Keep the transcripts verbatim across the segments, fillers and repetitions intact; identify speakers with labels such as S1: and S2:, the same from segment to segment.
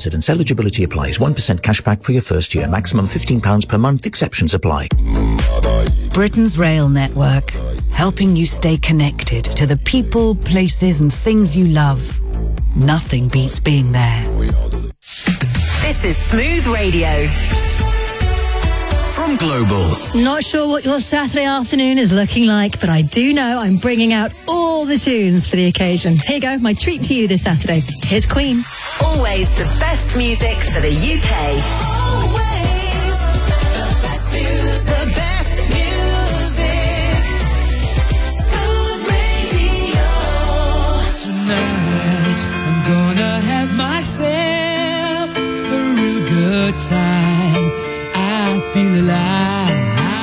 S1: incidents. Eligibility applies. one percent cashback for your first year. Maximum fifteen pounds per month. Exceptions apply.
S2: Britain's rail network, helping you stay connected to the people, places and things you love. Nothing beats being there.
S3: This is Smooth Radio.
S4: From Global.
S5: Not sure what your Saturday afternoon is looking like, but I do know I'm bringing out all the tunes for the occasion. Here you go, my treat to you this Saturday. Here's Queen.
S3: Always the best music for the U K. Always the best music. The best music. Smooth Radio.
S6: Tonight I'm gonna have myself a real good time. I feel alive,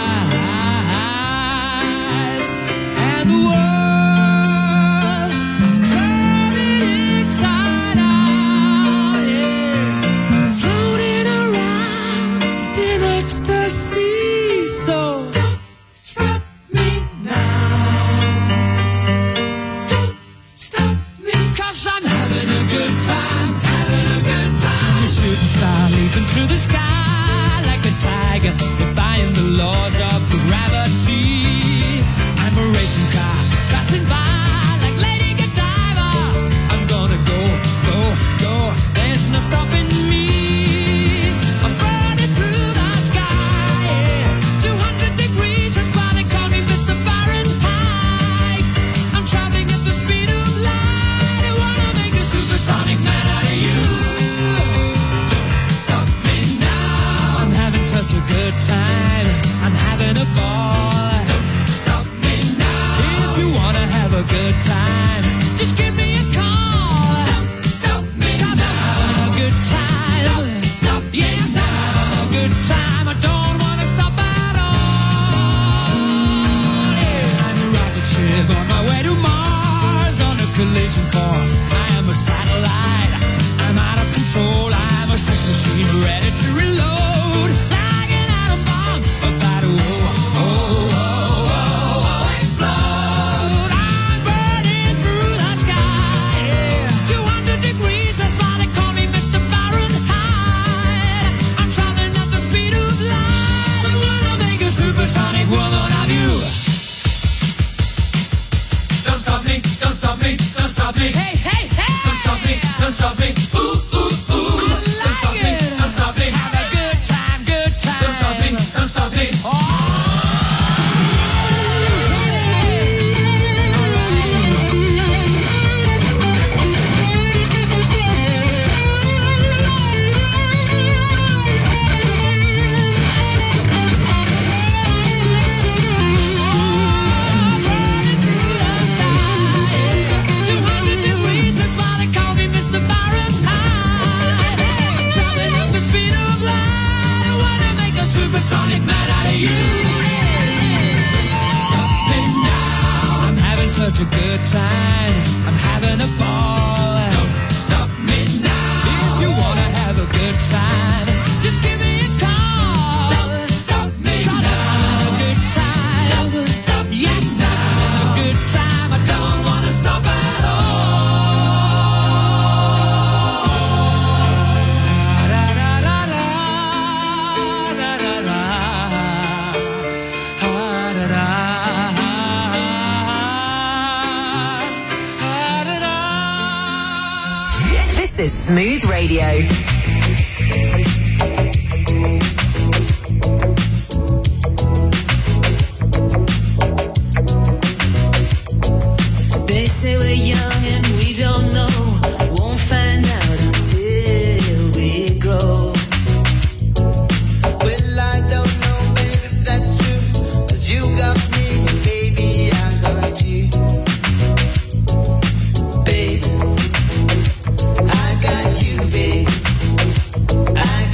S6: and the world, I'm turning inside out, yeah. I'm floating around in ecstasy, so don't stop me now, don't stop me, 'cause I'm having a good time, having a good time. A shooting star leaping through the sky, tiger, defying the laws of gravity. I'm a racing car passing by like Lady Godiva. I'm gonna go, go, go. There's no stopping me. I'm burning through the sky, yeah. two hundred degrees, that's why they call me Mister Fahrenheit. I'm traveling at the speed of light. I wanna make a supersonic man out of you. Such a good time, I'm having a ball. Don't stop me now. If you wanna have a good time, just give me a call. Don't stop me now. I'm having a good time. Don't stop me yes, now. I'm having a good time. I don't wanna stop at all. Yeah. I'm a rocket ship on my way to Mars on a collision course. I am a satellite. I'm out of control. I'm a sex machine ready to reload. Supersonic woman of you. Don't stop me, don't stop me, don't stop me. Hey, hey, hey. Don't stop me, don't stop me. Ooh, ooh, ooh. I like don't stop it. me, don't stop me. Have a good time, good time. Don't stop me, don't stop me. Oh. Supersonic man out of you. Stop me now. I'm having such a good time. I'm having a ball. Don't stop me now. If you wanna have a good time, just give me a call. Don't stop me now. I'm having a good time. Don't stop me yes, now. I'm having a good time. I don't wanna stop at all.
S3: This is Smooth Radio.
S7: They say we're young and we don't know. Won't find out until we grow.
S8: Well, I don't know, baby, if that's true. 'Cause you got me, baby, I got you. Baby, I got you, baby. I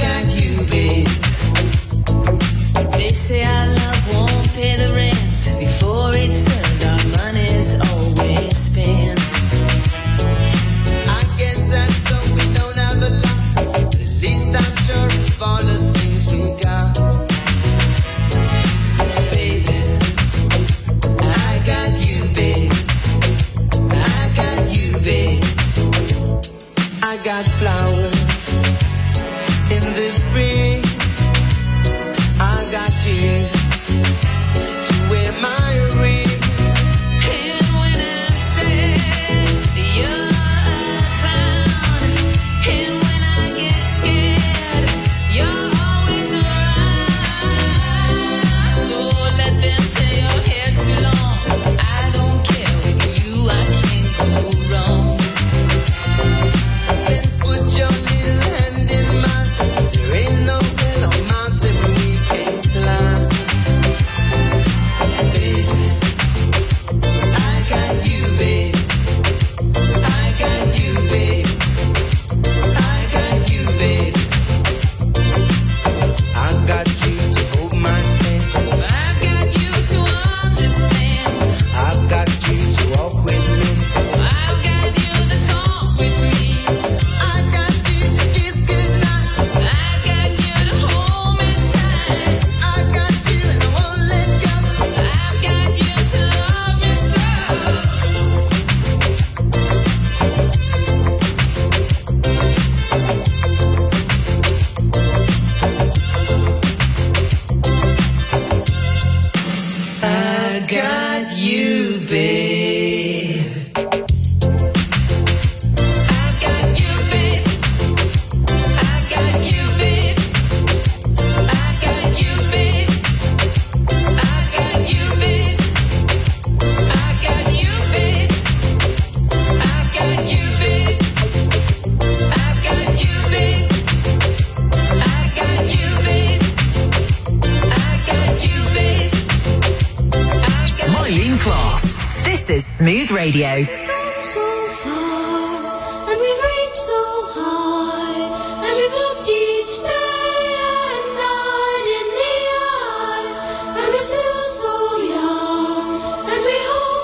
S3: Smooth Radio.
S6: So far, and we've reached so high, and we've looked each day and night in the eye, and we're still so young, and we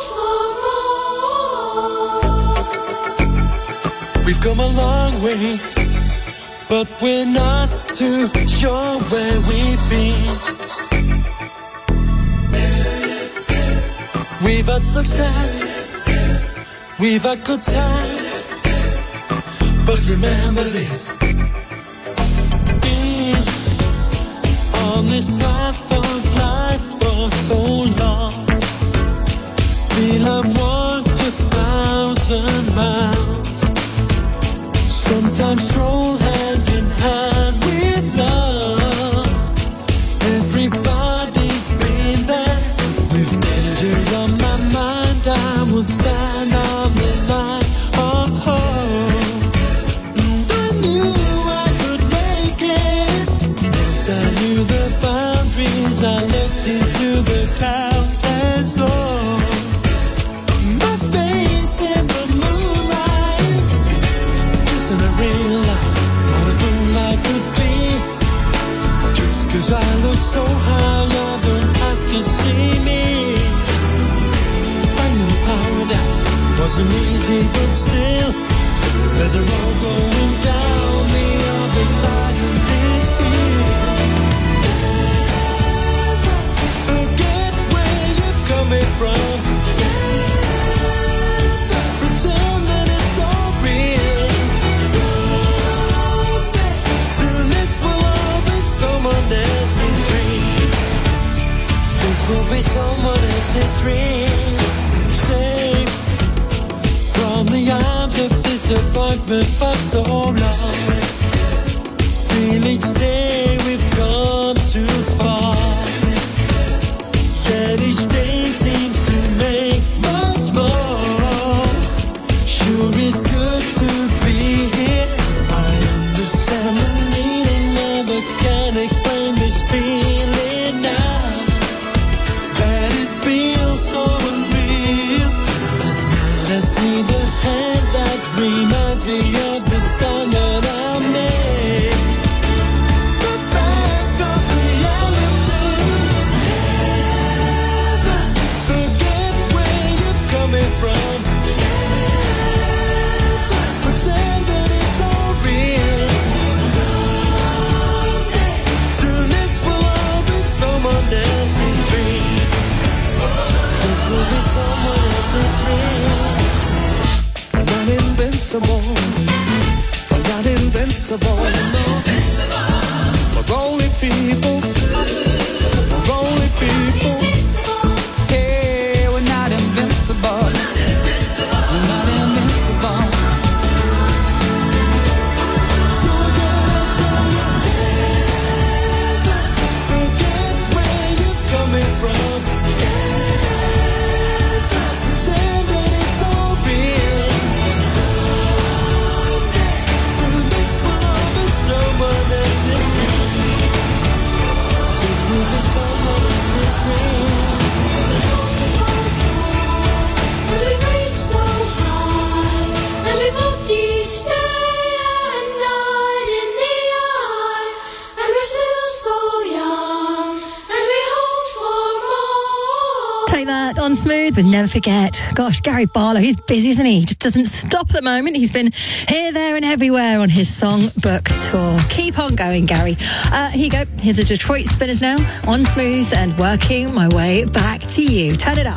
S6: hope for more.
S4: We've come a long way, but we're not too sure where we've been. We've had success, we've had good times, but remember this. Been on this path of life for so long, we'll have walked a thousand miles, sometimes stroll hand in hand with love. Everybody's been there. With danger on my mind, I would stand on the line. Oh, oh. And I knew I could make it. Once I knew the boundaries, I looked into the clouds as though my face in the moonlight. Just then I realized what a fool I could be. Just 'cause I look so high, I don't have to see me. Finding paradise wasn't easy, but still, there's a road going down the other side of this field. Forget where you're coming from. Pretend that it's all real. Soon this will all be someone else's dream. This will be someone else's dream. Safe from the arms of disappointment for so long. Feel each day we've come too far. Yet each day seems to make much more. Sure is good to be here. I understand the meaning, never can explain this feeling now. That it feels so unreal. I see the hand that reminds me of the stand that I made. The fact of reality. Never forget where you're coming from. Pretend that it's all real. Soon this will all be someone else's dream. This will be someone else's dream. We're not invincible. We're not invincible. We're only people. We're only people. Hey, we're not invincible. We're not invincible. So again, I'll tell you, never forget where you're coming from. Pretend that it's all real. Soon this will all be someone else's dream. This will be someone else's dream.
S6: And we've reached so high, and we've looked each day and night in the eye, and we're still so young, and we hope for more.
S5: Take that on Smooth with Never Forget. Gosh, Gary Barlow, he's busy, isn't he? He just doesn't stop at the moment. He's been here, there and everywhere on his songbook tour. Keep on going, Gary. Uh, here you go. Here's the Detroit Spinners now on Smooth and working my way back to you. Turn it up.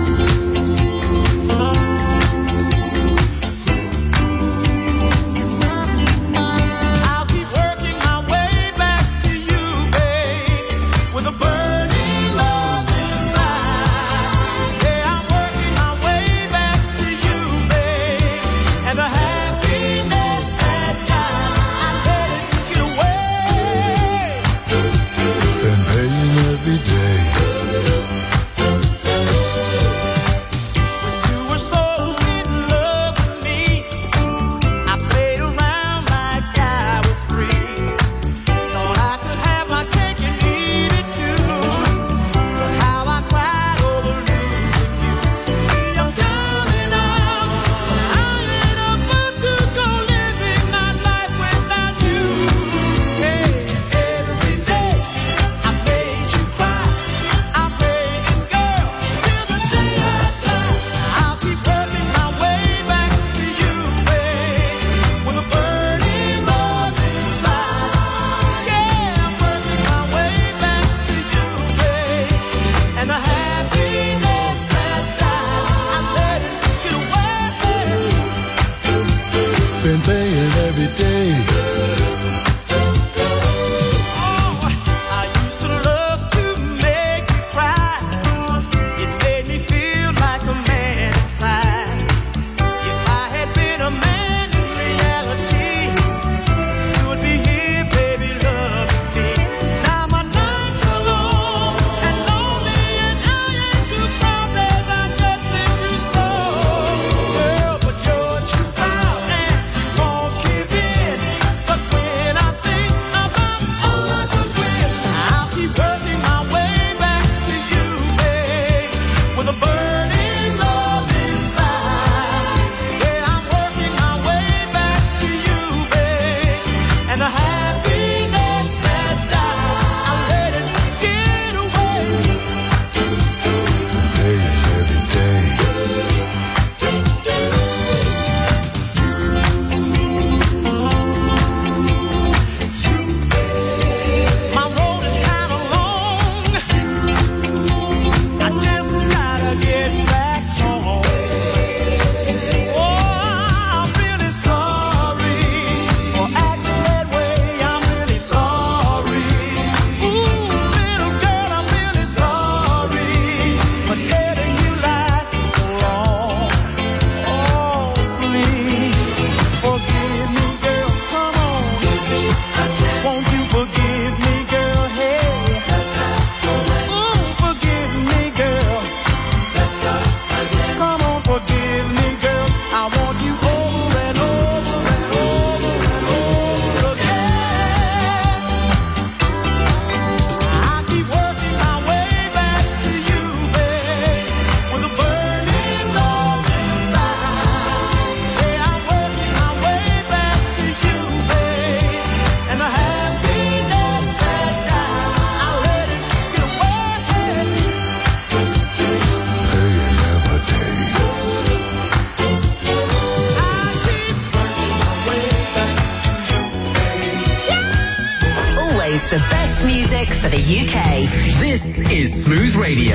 S4: I'll keep working my way back to you, babe, with a burning love inside. Yeah, I'm working my way back to you, babe, and the happiness that I'm headed to get away.
S9: Been paying every day.
S4: You were so
S3: Always the best music for the U K.
S10: This is Smooth Radio.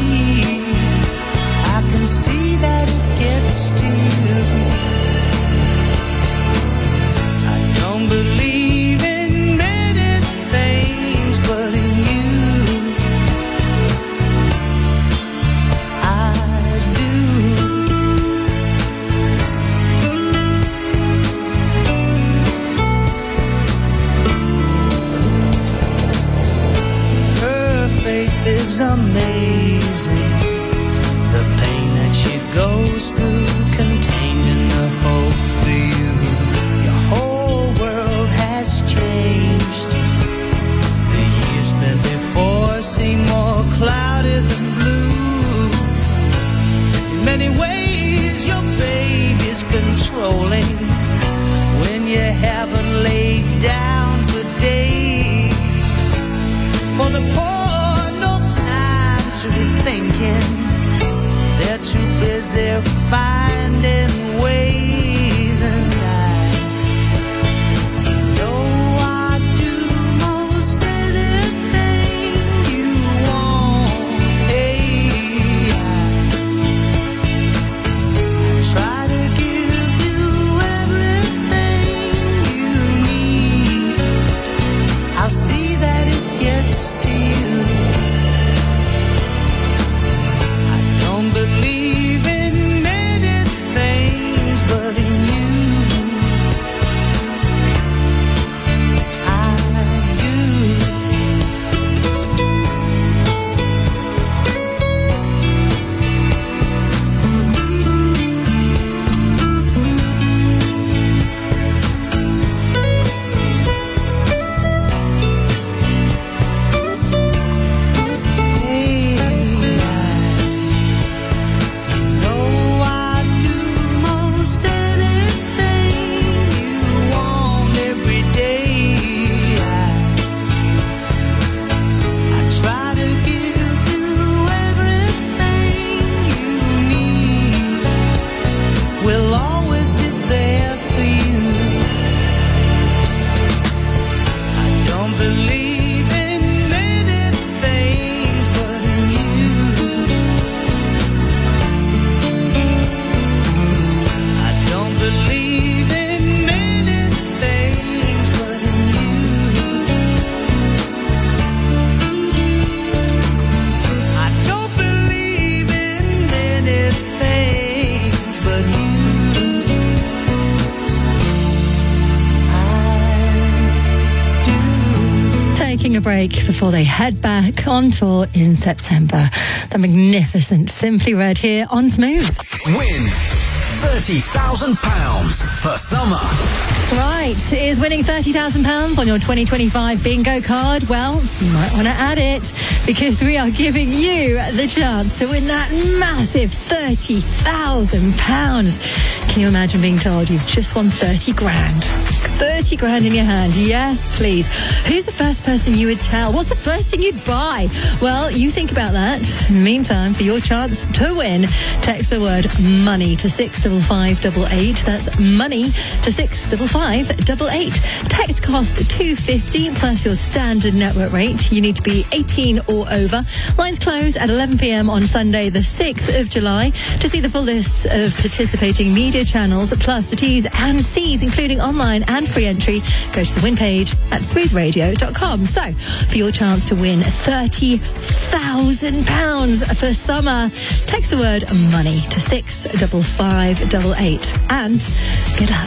S4: See that it gets to you.
S8: controlling when you haven't laid down for days. For the poor, no time to be thinking. They're too busy finding ways, and I know I do most anything you want. Hey, I try to give you everything you need. I'll see that it gets to you. I don't believe in many things, but in you I
S5: break before they head back on tour in September. The magnificent Simply Red here on Smooth.
S10: Win thirty thousand pounds for summer.
S5: Right, is winning thirty thousand pounds on your twenty twenty-five bingo card? Well, you might want to add it, because we are giving you the chance to win that massive thirty thousand pounds. Can you imagine being told you've just won thirty grand? thirty grand in your hand. Yes, please. Who's the first person you would tell? What's the first thing you'd buy? Well, you think about that. In the meantime, for your chance to win, text the word money to six five five eight eight. That's money to six five five eight eight. Text cost two fifty plus your standard network rate. You need to be eighteen or over. Lines close at eleven p.m. on Sunday, the sixth of July. To see the full lists of participating media channels, plus the T's and C's, including online and free entry, go to the win page at smooth radio dot com. So, for your chance to win thirty thousand pounds for summer, text the word money to six five five eight eight. And good luck.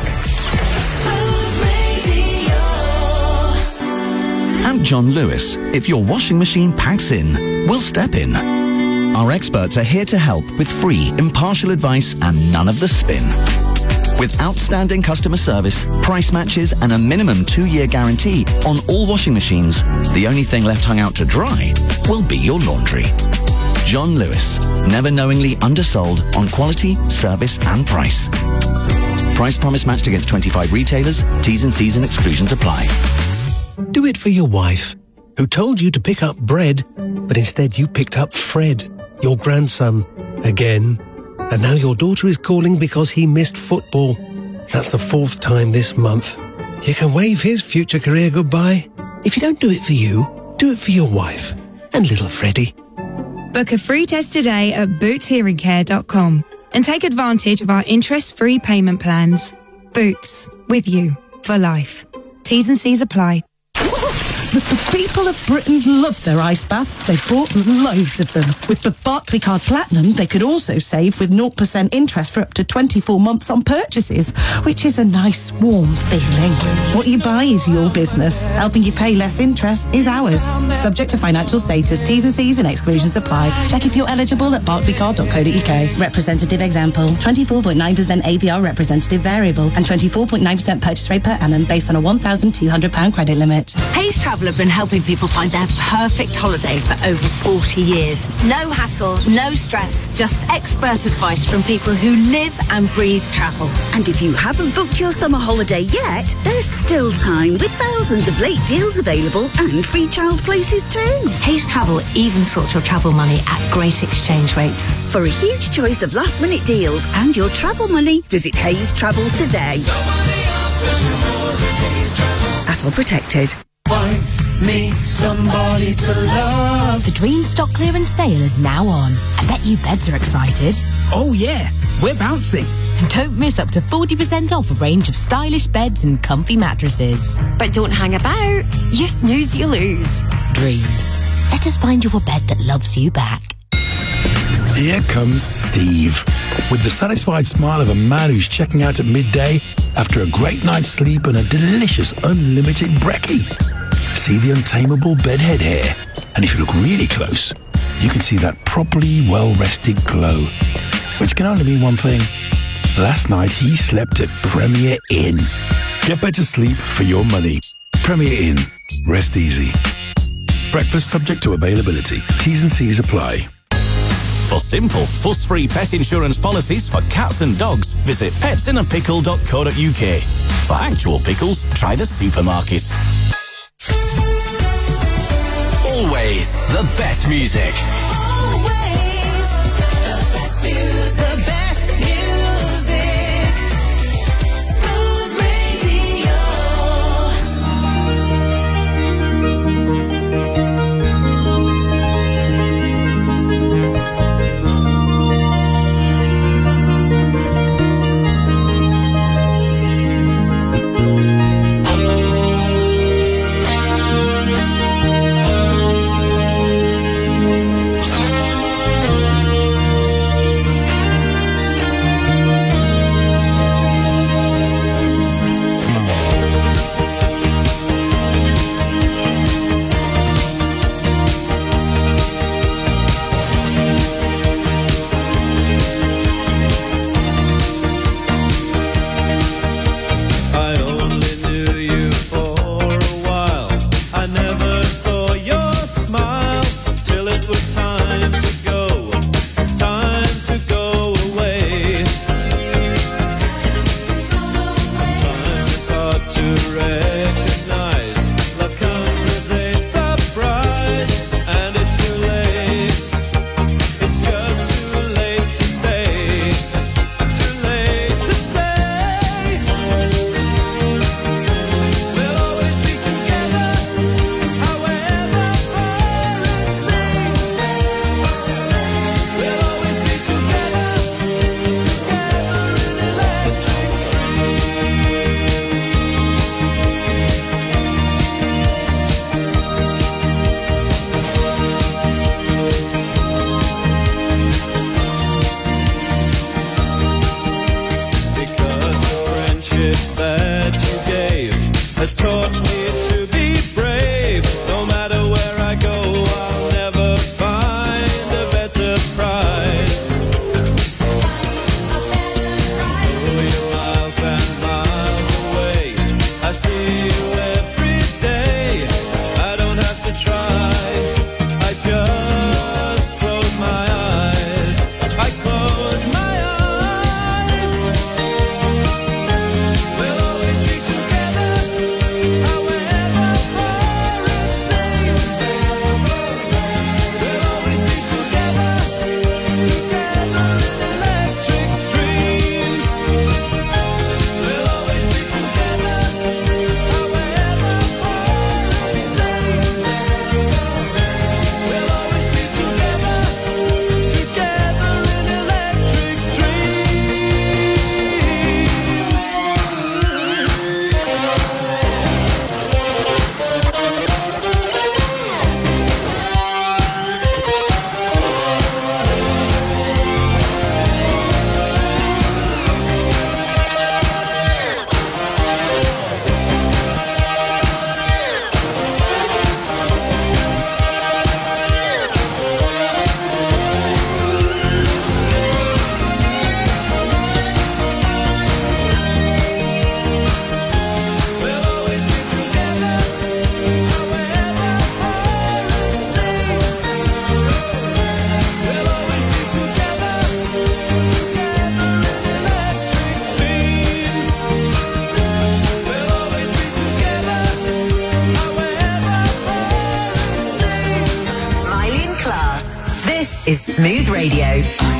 S11: At John Lewis, if your washing machine packs in, we'll step in. Our experts are here to help with free, impartial advice and none of the spin. With outstanding customer service, price matches and a minimum two-year guarantee on all washing machines, the only thing left hung out to dry will be your laundry. John Lewis, never knowingly undersold on quality, service and price. Price promise matched against twenty-five retailers. T's and C's and exclusions apply.
S12: Do it for your wife, who told you to pick up bread, but instead you picked up Fred, your grandson, again. And now your daughter is calling because he missed football. That's the fourth time this month. You can wave his future career goodbye. If you don't do it for you, do it for your wife and little Freddie.
S13: Book a free test today at boots hearing care dot com and take advantage of our interest-free payment plans. Boots, with you for life. T's and C's apply.
S14: The, the people of Britain love their ice baths. They've bought loads of them. With the Barclaycard Platinum, they could also save with zero percent interest for up to twenty-four months on purchases, which is a nice, warm feeling. What you buy is your business. Helping you pay less interest is ours. Subject to financial status, T's and C's and exclusions apply. Check if you're eligible at barclaycard dot co dot uk. Representative example, twenty-four point nine percent A P R representative variable and twenty-four point nine percent purchase rate per annum based on a one thousand two hundred pounds credit limit.
S3: Hayes Travel
S15: Travel have been helping people find their perfect holiday for over forty years. No hassle, no stress, just expert advice from people who live and breathe travel.
S16: And if you haven't booked your summer holiday yet, there's still time with thousands of late deals available and free child places too.
S15: Hayes Travel even sorts your travel money at great exchange rates.
S16: For a huge choice of last-minute deals and your travel money, visit Hayes Travel today. At all protected.
S4: Find me somebody to love.
S17: The Dream Stock Clearance sale is now on. I bet you beds are excited.
S18: Oh yeah, we're bouncing.
S17: Don't miss up to forty percent off a range of stylish beds and comfy mattresses.
S19: But don't hang about. You snooze, you lose.
S17: Dreams. Let us find you a bed that loves you back.
S20: Here comes Steve, with the satisfied smile of a man who's checking out at midday after a great night's sleep and a delicious unlimited brekkie. See the untamable bedhead hair, and if you look really close, you can see that properly well-rested glow, which can only mean one thing. Last night he slept at Premier Inn. Get better sleep for your money. Premier Inn. Rest easy. Breakfast subject to availability. T's and C's apply.
S10: For simple, fuss-free pet insurance policies for cats and dogs, visit pets in a pickle dot co dot uk. For actual pickles, try the supermarket.
S21: Always the best music.
S7: Always the best music. The best music. Smooth Radio.
S3: is Smooth Radio.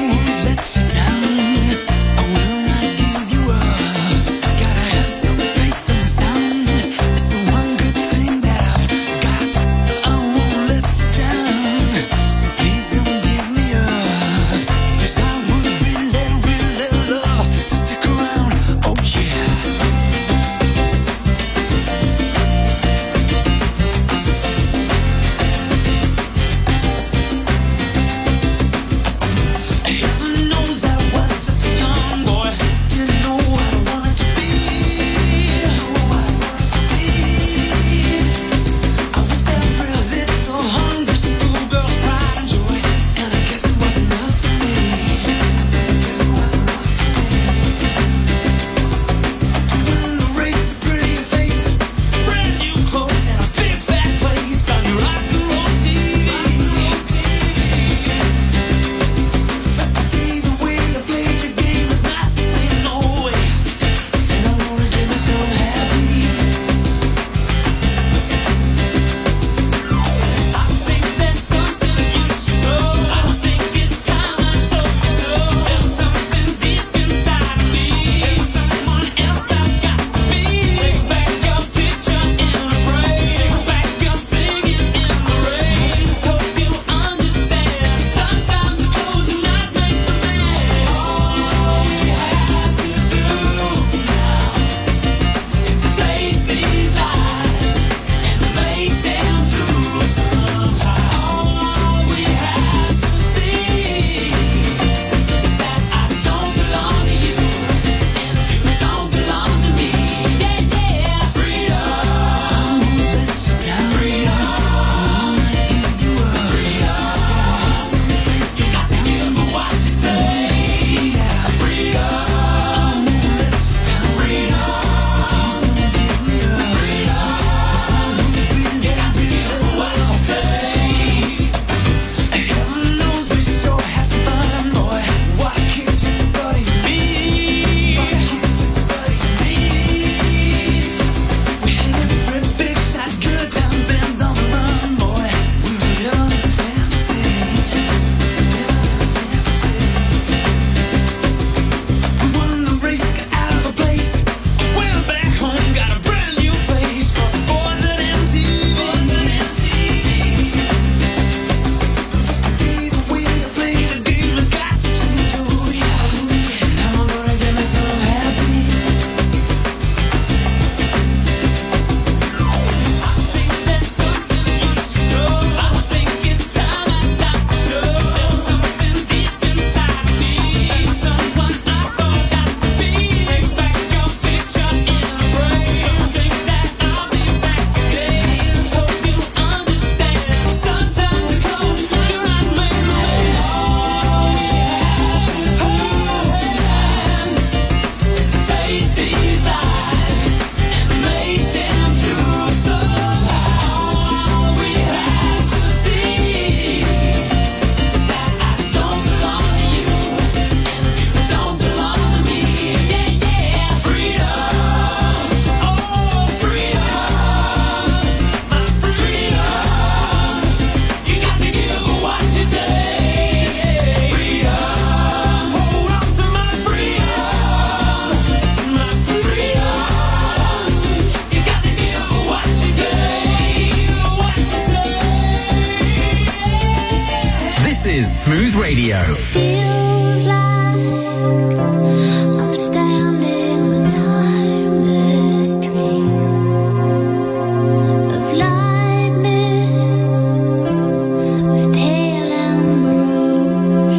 S21: Smooth Radio.
S7: Feels like I'm standing on a timeless dream of light mists with pale ambrose.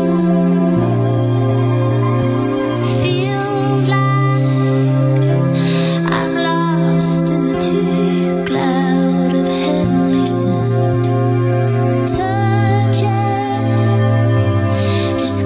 S7: Feels like I'm lost in the deep cloud of heavenly sun. Touching, just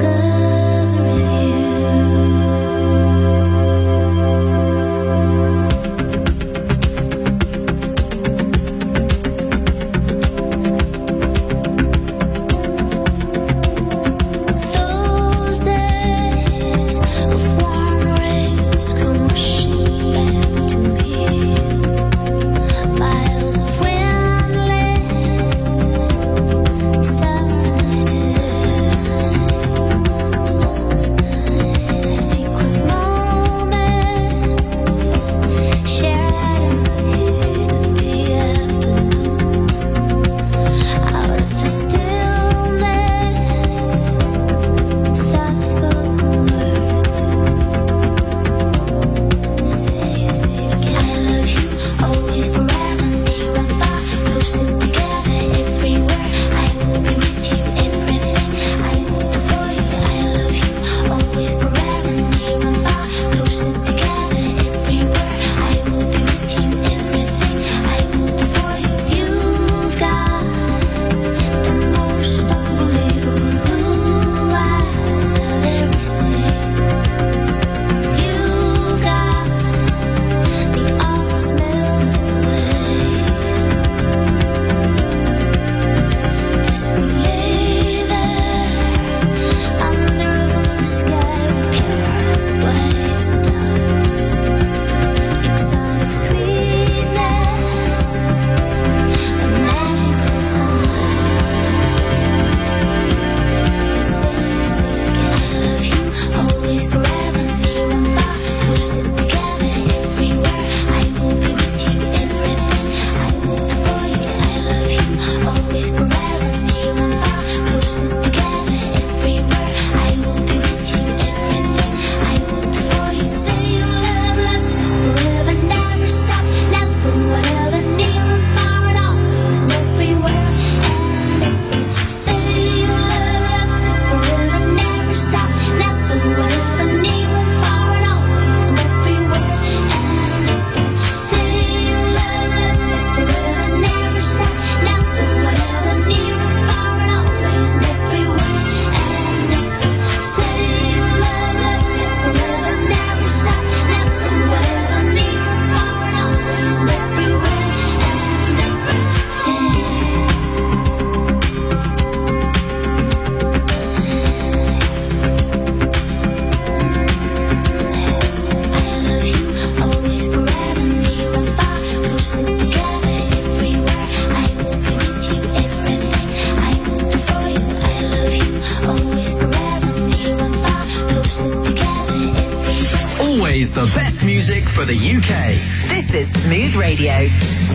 S21: Always the best music for the U K.
S3: This is Smooth Radio.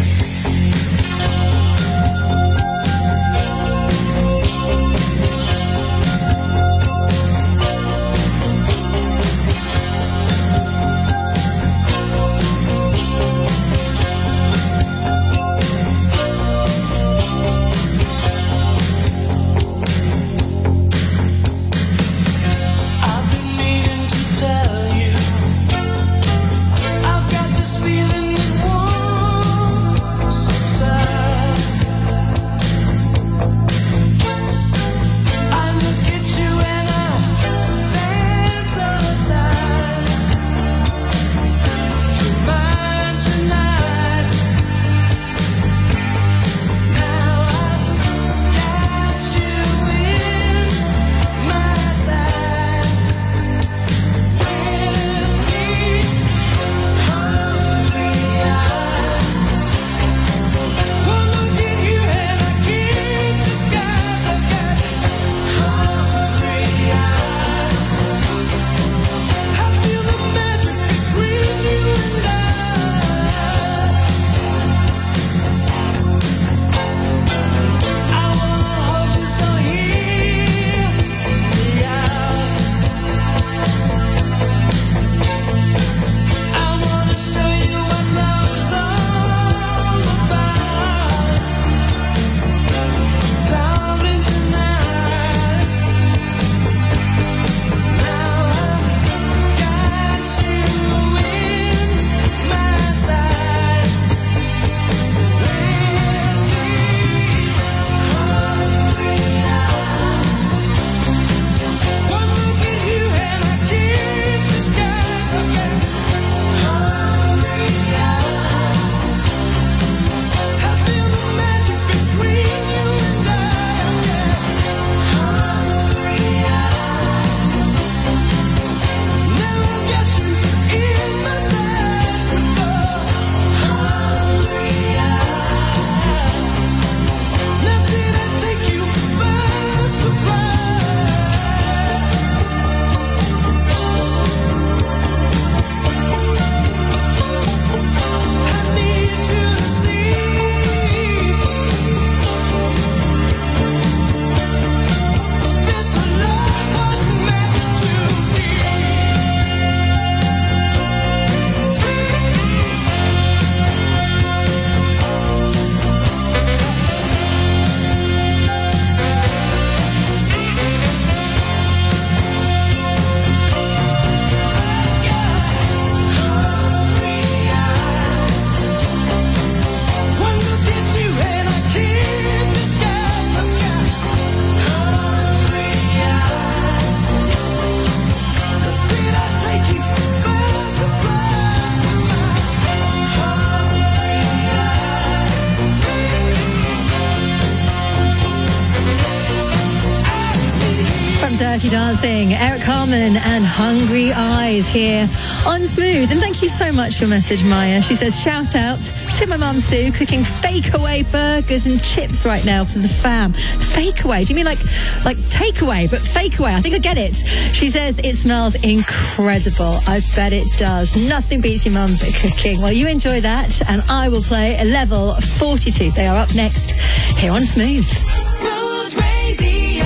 S5: Dirty Dancing, Eric Carmen and Hungry Eyes here on Smooth. And thank you so much for your message, Maya. She says, shout out to my mum Sue, cooking fake away burgers and chips right now for the fam. Fake away? Do you mean like like takeaway, but fake away? I think I get it. She says it smells incredible. I bet it does. Nothing beats your mum's cooking. Well, you enjoy that, and I will play a level forty-two. They are up next here on Smooth.
S6: Smooth Radio.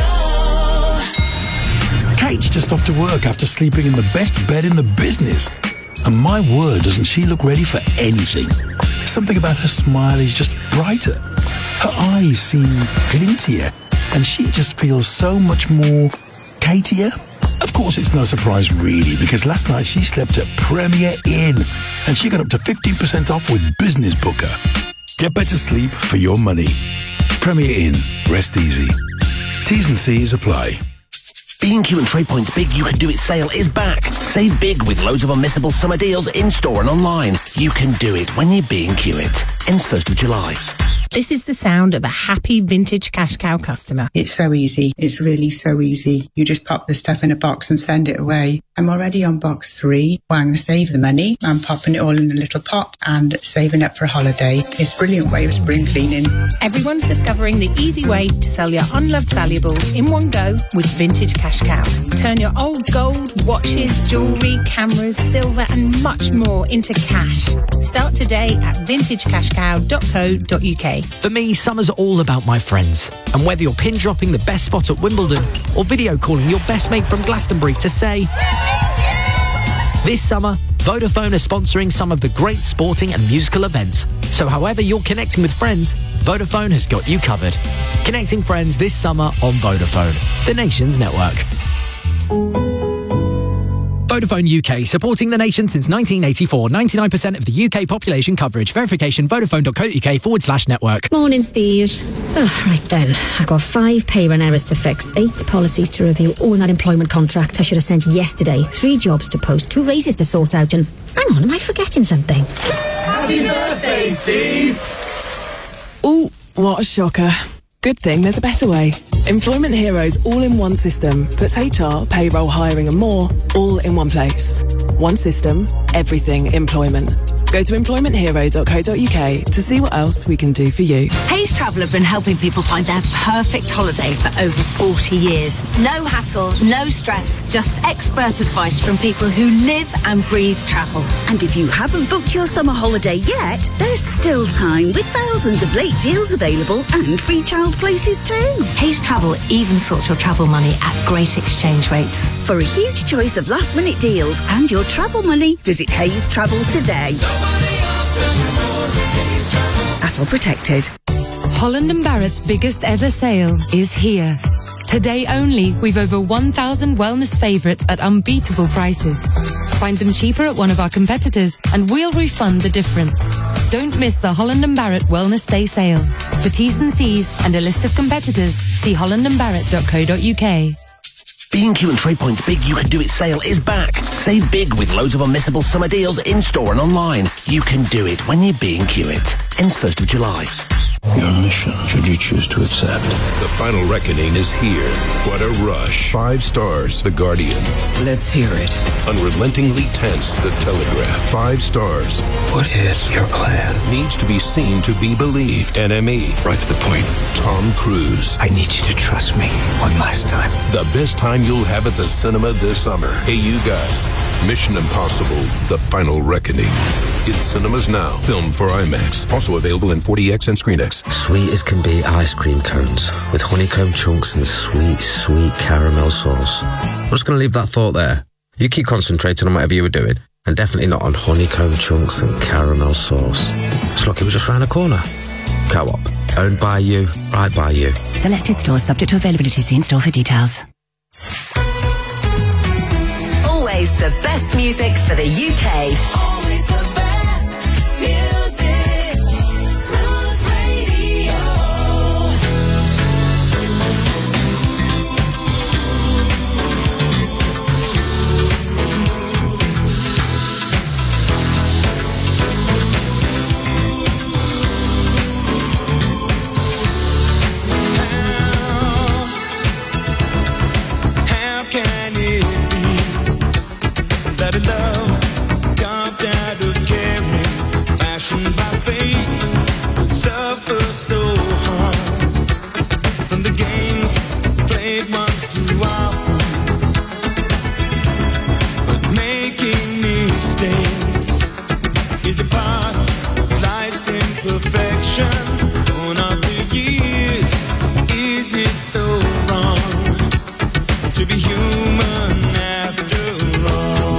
S20: Kate's just off to work after sleeping in the best bed in the business. And my word, doesn't she look ready for anything? Something about her smile is just brighter. Her eyes seem glintier. And she just feels so much more Katier. Of course, it's no surprise really, because last night she slept at Premier Inn. And she got up to fifteen percent off with Business Booker. Get better sleep for your money. Premier Inn. Rest easy. T's and C's apply.
S1: B and Q and TradePoint's Big You Can Do It sale is back. Save big with loads of unmissable summer deals in-store and online. You can do it when you B and Q it. Ends first of July.
S22: This is the sound of a happy vintage cash cow customer.
S23: It's so easy. It's really so easy. You just pop the stuff in a box and send it away.
S2: I'm already on box three. Well, I'm going to save the money. I'm popping it all in a little pot and saving up for a holiday. It's a brilliant way of spring cleaning.
S22: Everyone's discovering the easy way to sell your unloved valuables in one go with Vintage Cash Cow. Turn your old gold, watches, jewellery, cameras, silver and much more into cash. Start today at vintage cash cow dot co dot uk.
S9: For me, summer's all about my friends. And whether you're pin dropping the best spot at Wimbledon or video calling your best mate from Glastonbury to say... This summer, Vodafone are sponsoring some of the great sporting and musical events. So however you're connecting with friends, Vodafone has got you covered. Connecting friends this summer on Vodafone, the nation's network. Vodafone U K, supporting the nation since nineteen eighty-four. ninety-nine percent of the U K population coverage. Verification, vodafone.co.uk forward slash network.
S23: Morning, Steve. Oh, right then. I've got five pay run errors to fix, eight policies to review, oh, and that employment contract I should have sent yesterday, three jobs to post, two raises to sort out, and... Hang on, am I forgetting something?
S24: Happy birthday, Steve!
S25: Ooh, what a shocker. Good thing there's a better way. Employment Heroes all-in-one system puts H R, payroll, hiring and more all in one place. One system, everything employment. Go to employment hero dot co dot uk to see what else we can do for you.
S15: Hayes Travel have been helping people find their perfect holiday for over forty years. No hassle, no stress, just expert advice from people who live and breathe travel.
S16: And if you haven't booked your summer holiday yet, there's still time with thousands of late deals available and free child places too.
S15: Hayes Travel even sorts your travel money at great exchange rates.
S16: For a huge choice of last minute deals and your travel money, visit Hayes Travel today. At all protected.
S26: Holland and Barrett's biggest ever sale is here. Today only, we've over one thousand wellness favourites at unbeatable prices. Find them cheaper at one of our competitors and we'll refund the difference. Don't miss the Holland and Barrett Wellness Day sale. For T's and C's and a list of competitors, see holland and barrett dot co dot uk.
S1: B and Q and TradePoint's Big You Can Do It sale is back. Save big with loads of unmissable summer deals in-store and online. You can do it when you B and Q it. Ends first of July.
S27: Your mission, should you choose to accept.
S28: The final reckoning is here. What a rush. Five stars, The Guardian.
S27: Let's hear it.
S28: Unrelentingly tense, The Telegraph. Five stars.
S27: What is your plan?
S28: Needs to be seen to be believed. N M E.
S27: Right to the point.
S28: Tom Cruise.
S27: I need you to trust me one last time.
S28: The best time you'll have at the cinema this summer. Hey, you guys. Mission Impossible, The Final Reckoning. In cinemas now. Filmed for IMAX. Also available in forty X and ScreenX.
S29: Sweet as can be ice cream cones with honeycomb chunks and sweet, sweet caramel sauce. I'm just going to leave that thought there. You keep concentrating on whatever you were doing, and definitely not on honeycomb chunks and caramel sauce. It's like it was just round the corner. Co-op. Owned by you, right by you.
S17: Selected stores subject to availability. See in store for details.
S3: Always the best music for the U K.
S6: Always the best music. Smooth Radio.
S4: How can it be that a love carved out of caring, fashioned by fate, would suffer so hard from the games played once too often, but making mistakes is a part of life's imperfections. Born of the years, is it so wrong to be human after all?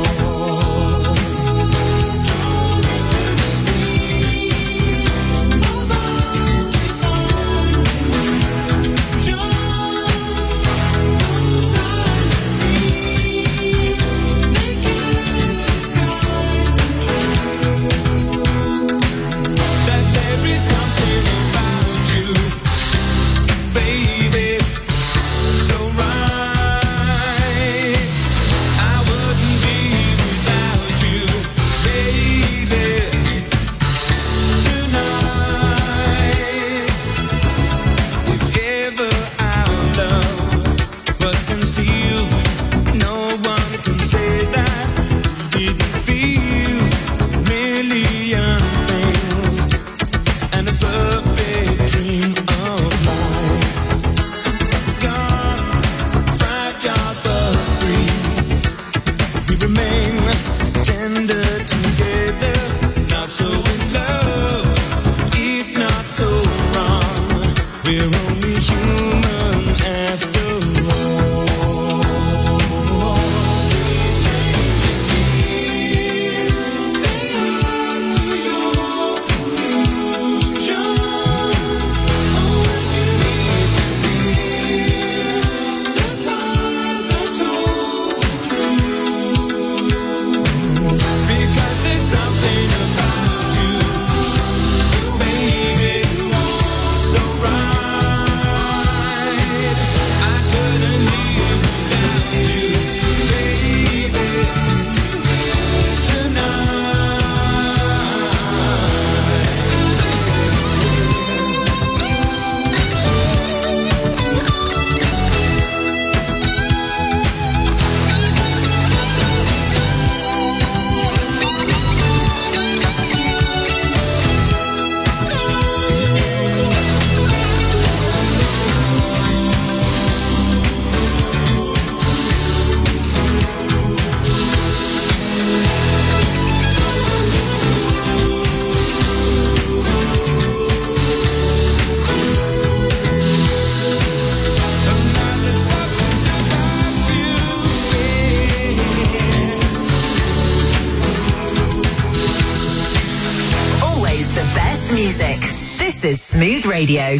S4: kinda together, not so in love. It's not so wrong. We're only human after all. These changing years, they add to your confusion. Oh, when you need to feel the time that told the truth. Because there's something about you, baby, so right. I couldn't live without you, baby,
S3: Always the best music. This is Smooth Radio.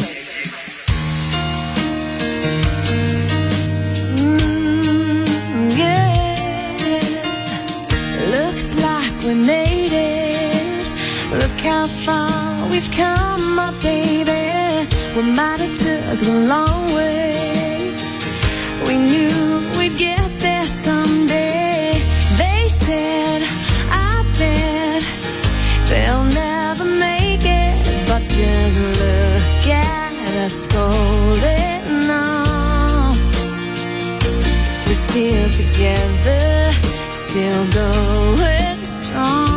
S6: Looks like we made it. Look how far we've come, my baby. We might have took the long way. We knew we'd get there someday. They said, I bet they'll never make it, but just look at us holding on. We're still together, still going strong.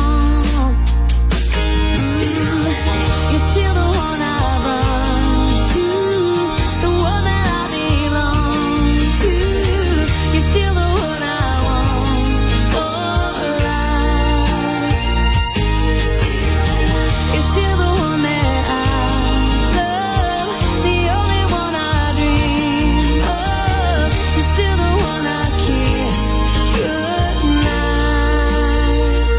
S6: Still, you're still the one I run to, the one that I belong to. You're still the one I want for life. You're still the one that I love, the only one I dream of. You're still the one I kiss goodnight.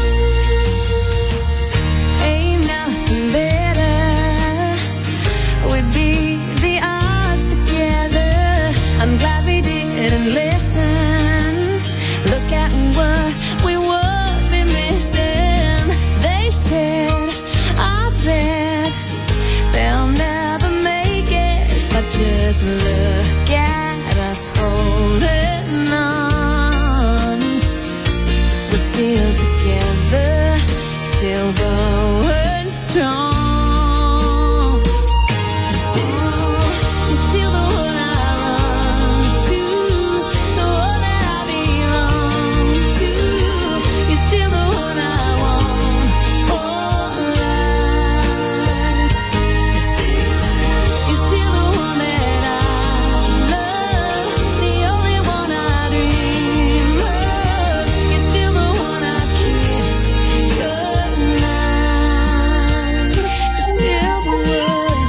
S6: Ain't nothing better. We'd beat the odds together. I'm glad we didn't listen. Look at what we would be missing. They said, I bet they'll never make it, but just look at us holding on. We're still together, still going strong. Still, you're still the one I run to, the one that I belong to. You're still the one I want for life. You're still the one that I love, the only one I dream of. You're still the one I kiss goodnight. You're still the one.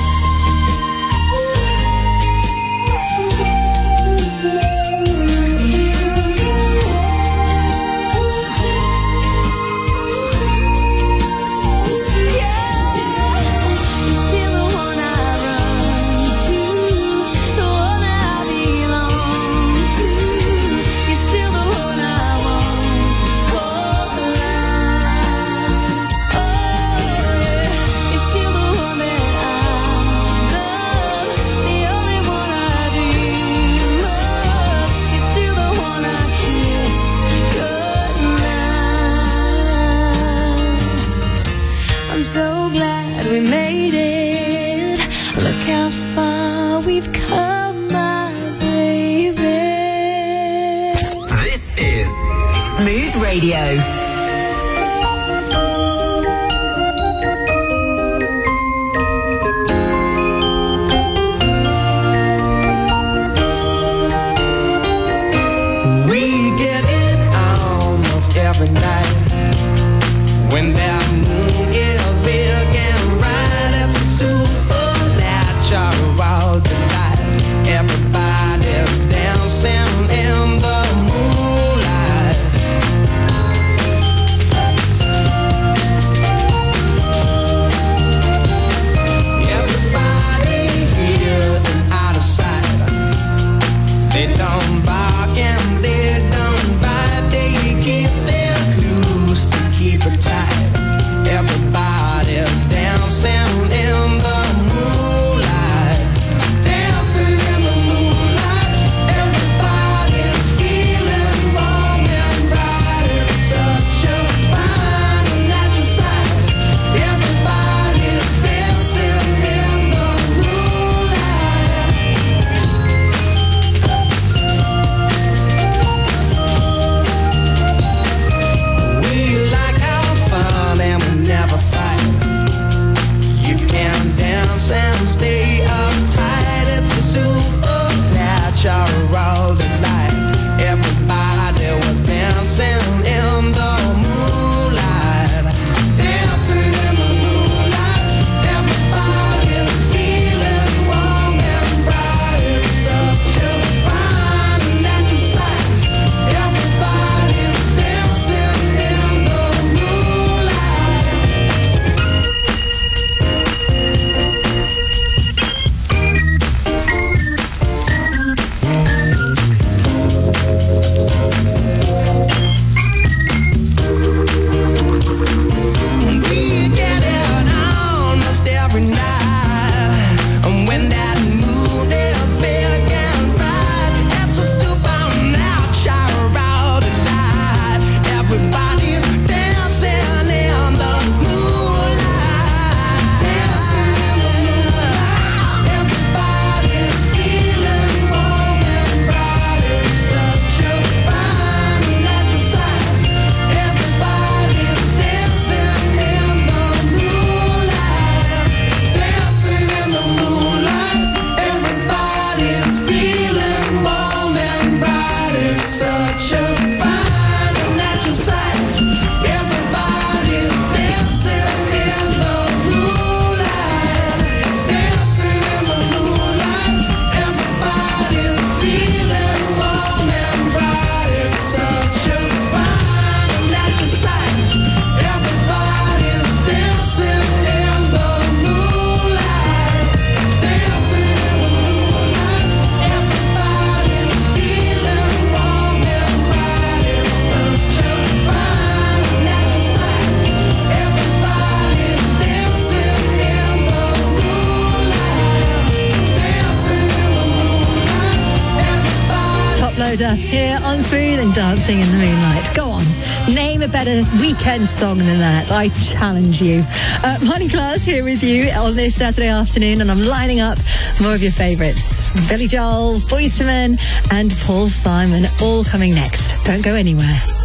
S6: You're still the one I run to, the one that I belong to. You're still the one I want for life. Oh yeah, you're still the one that I love, the only one I dream of. You're still the one I kiss goodnight. I'm so glad we made it. Look how far we've come, my baby.
S3: This is Smooth Radio.
S4: We get it almost every night.
S5: Soda here on Smooth and Dancing in the Moonlight. Go on, name a better weekend song than that. I challenge you. Uh, Money Class here with you on this Saturday afternoon, and I'm lining up more of your favourites. Billy Joel, Boyz two Men and Paul Simon, all coming next. Don't go anywhere.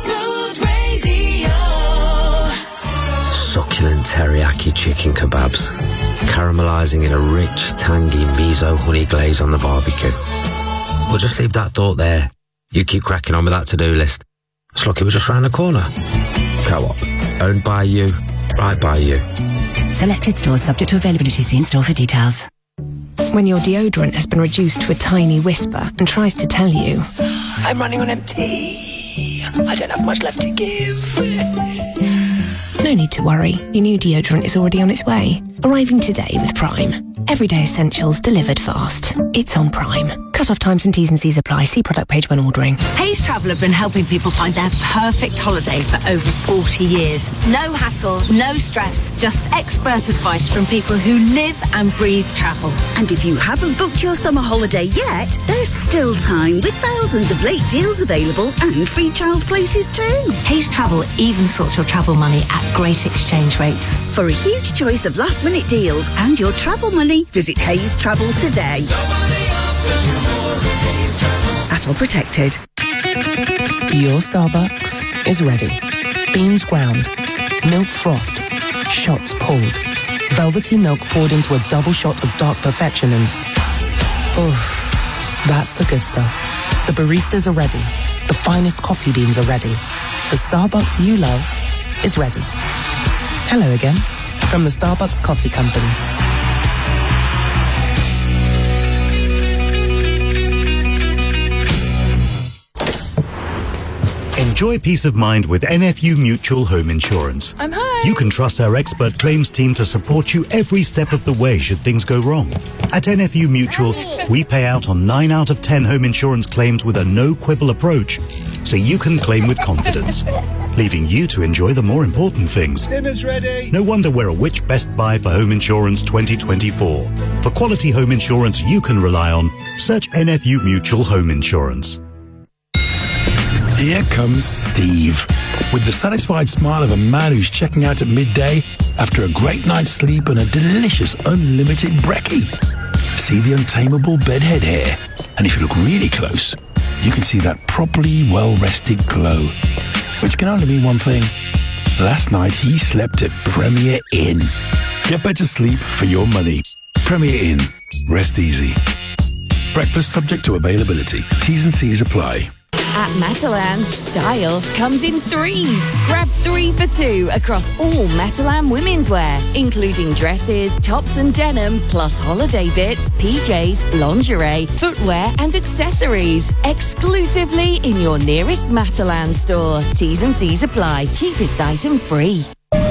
S29: Succulent teriyaki chicken kebabs, caramelising in a rich, tangy miso honey glaze on the barbecue. We'll just leave that thought there. You keep cracking on with that to-do list. It's lucky we're just round the corner. Co-op, owned by you, right by you.
S17: Selected stores subject to availability. See in store for details.
S7: When your deodorant has been reduced to a tiny whisper and tries to tell you,
S17: I'm running on empty. I don't have much left to give.
S7: no need to worry. Your new deodorant is already on its way. Arriving today with Prime. Everyday essentials delivered fast. It's on Prime. Cut-off times and T's and C's apply. See product page when ordering.
S15: Hays Travel have been helping people find their perfect holiday for over forty years. No hassle, no stress, just expert advice from people who live and breathe travel.
S16: And if you haven't booked your summer holiday yet, there's still time with thousands of late deals available and free child places too.
S15: Hays Travel even sorts your travel money at great exchange rates.
S16: For a huge choice of last-minute deals and your travel money, visit Hays Travel today. At all protected.
S8: Your Starbucks is ready. Beans ground, milk frothed, shots pulled, velvety milk poured into a double shot of dark perfection and... oof, that's the good stuff. The baristas are ready. The finest coffee beans are ready. The Starbucks you love is ready. Hello again, from the Starbucks Coffee Company.
S10: Enjoy peace of mind with N F U Mutual Home Insurance.
S11: I'm home.
S10: You can trust our expert claims team to support you every step of the way should things go wrong. At N F U Mutual, we pay out on nine out of ten home insurance claims with a no-quibble approach, so you can claim with confidence, leaving you to enjoy the more important things.
S11: Dinner's ready.
S10: No wonder we're a Which Best Buy for Home Insurance twenty twenty-four. For quality home insurance you can rely on, search N F U Mutual Home Insurance.
S20: Here comes Steve, with the satisfied smile of a man who's checking out at midday after a great night's sleep and a delicious unlimited brekkie. See the untamable bedhead hair, and if you look really close, you can see that properly well-rested glow, which can only mean one thing. Last night he slept at Premier Inn. Get better sleep for your money. Premier Inn. Rest easy. Breakfast subject to availability. T's and C's apply.
S17: At Metalan, style comes in threes. Grab three for two across all Metalan women's wear, including dresses, tops and denim, plus holiday bits, P Js, lingerie, footwear and accessories. Exclusively in your nearest Metalan store. T's and C's apply. Cheapest item free.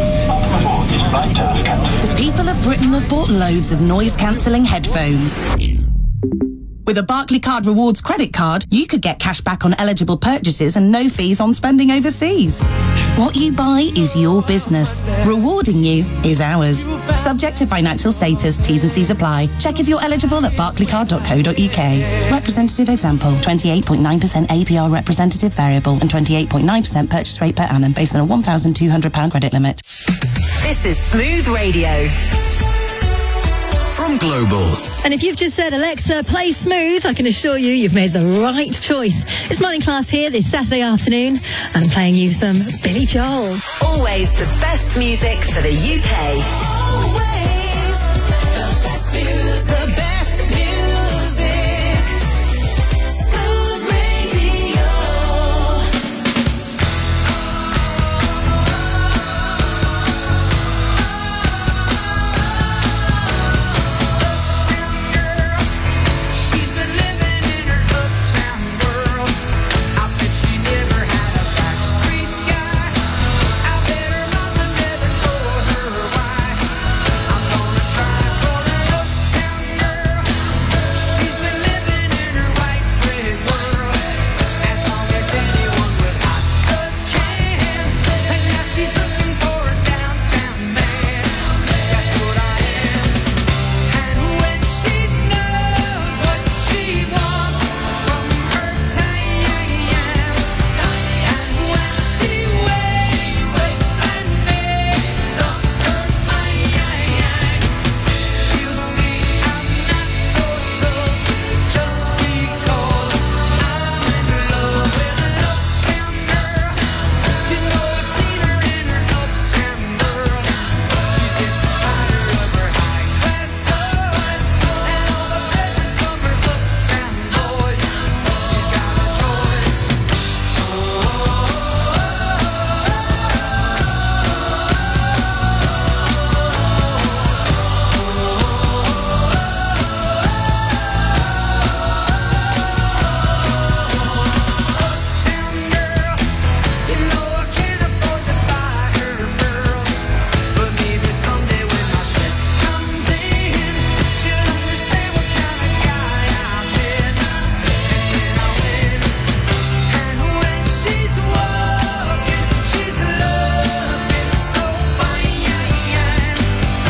S12: The people of Britain have bought loads of noise-cancelling headphones. With a Barclaycard Rewards credit card, you could get cash back on eligible purchases and no fees on spending overseas. What you buy is your business. Rewarding you is ours. Subject to financial status, T's and C's apply. Check if you're eligible at barclaycard dot co dot uk. Representative example, twenty-eight point nine percent A P R representative variable and twenty-eight point nine percent purchase rate per annum based on a one thousand two hundred pounds credit limit.
S3: This is Smooth Radio.
S21: From Global.
S5: And if you've just said, Alexa, play Smooth, I can assure you you've made the right choice. It's Morning Class here this Saturday afternoon. I'm playing you some Billy Joel.
S3: Always the best music for the U K.